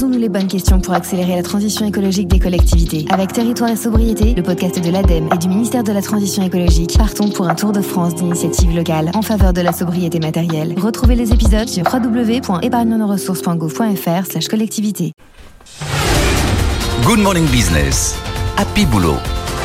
Posons-nous les bonnes questions pour accélérer la transition écologique des collectivités. Avec Territoire et Sobriété, le podcast de l'ADEME et du ministère de la Transition écologique, partons pour un tour de France d'initiatives locales en faveur de la sobriété matérielle. Retrouvez les épisodes sur www.épargnenoressources.gouv.fr/collectivité. Good Morning Business. Happy Boulot.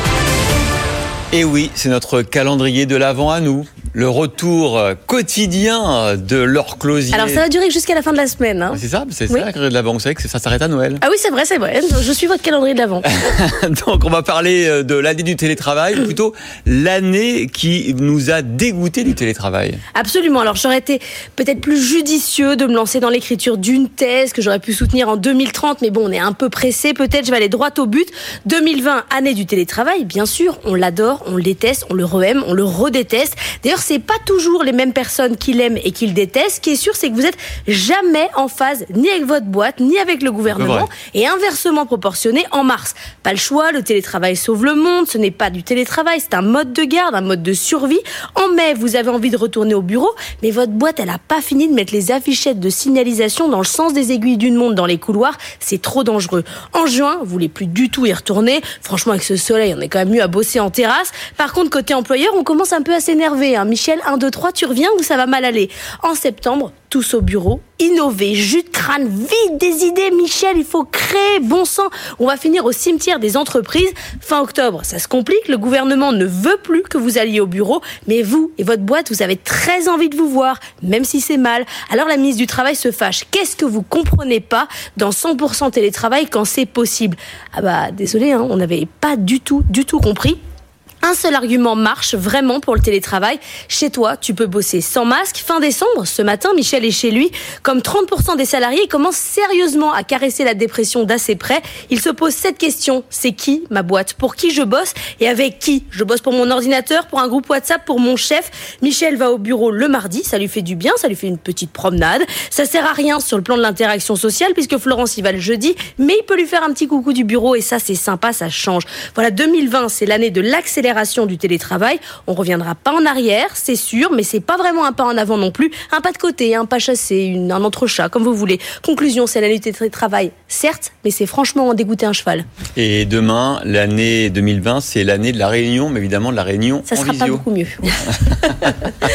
Et oui, c'est notre calendrier de l'Avent à nous. Le retour quotidien de l'heure closier. Alors ça va durer jusqu'à la fin de la semaine. Hein. C'est ça, oui. Ça le calendrier de l'Avent. Vous savez que ça s'arrête à Noël. Ah oui, c'est vrai. Je suis votre calendrier de l'Avent. Donc on va parler de l'année du télétravail, ou plutôt l'année qui nous a dégoûté du télétravail. Absolument. Alors j'aurais été peut-être plus judicieux de me lancer dans l'écriture d'une thèse que j'aurais pu soutenir en 2030, mais bon, on est un peu pressé. Peut-être je vais aller droit au but. 2020, année du télétravail, bien sûr, on l'adore, on le déteste, on le re-aime, on le redéteste. D'ailleurs, c'est pas toujours les mêmes personnes qui l'aiment et qui le détestent. Ce qui est sûr, c'est que vous êtes jamais en phase ni avec votre boîte, ni avec le gouvernement, et inversement proportionné en mars. Pas le choix, le télétravail sauve le monde, ce n'est pas du télétravail, c'est un mode de garde, un mode de survie. En mai, vous avez envie de retourner au bureau, mais votre boîte, elle a pas fini de mettre les affichettes de signalisation dans le sens des aiguilles d'une montre dans les couloirs, c'est trop dangereux. En juin, vous voulez plus du tout y retourner. Franchement, avec ce soleil, on est quand même mieux à bosser en terrasse. Par contre, côté employeur, on commence un peu à s'énerver. Michel, 1, 2, 3, tu reviens ou ça va mal aller? En septembre, tous au bureau, innover, jus de crâne, vite des idées, Michel, il faut créer, bon sang. On va finir au cimetière des entreprises. Fin octobre, ça se complique, le gouvernement ne veut plus que vous alliez au bureau, mais vous et votre boîte, vous avez très envie de vous voir, même si c'est mal. Alors la ministre du Travail se fâche. Qu'est-ce que vous comprenez pas dans 100% télétravail quand c'est possible? Ah bah, désolé, on n'avait pas du tout compris. Un seul argument marche vraiment pour le télétravail. Chez toi, tu peux bosser sans masque. Fin décembre, ce matin, Michel est chez lui. Comme 30% des salariés, il commence sérieusement à caresser la dépression d'assez près. Il se pose cette question. C'est qui ma boîte? Pour qui je bosse? Et avec qui? Je bosse pour mon ordinateur, pour un groupe WhatsApp, pour mon chef. Michel va au bureau le mardi. Ça lui fait du bien, ça lui fait une petite promenade. Ça sert à rien sur le plan de l'interaction sociale puisque Florence y va le jeudi. Mais il peut lui faire un petit coucou du bureau et ça, c'est sympa, ça change. Voilà, 2020, c'est l'année de l'accélération du télétravail. On reviendra pas en arrière, c'est sûr, mais c'est pas vraiment un pas en avant non plus. Un pas de côté, un pas chassé, un entrechat, comme vous voulez. Conclusion, c'est l'année du télétravail, certes, mais c'est franchement en dégoûter un cheval. Et demain, l'année 2020, c'est l'année de la réunion, mais évidemment de la réunion en visio. Ça sera pas beaucoup mieux.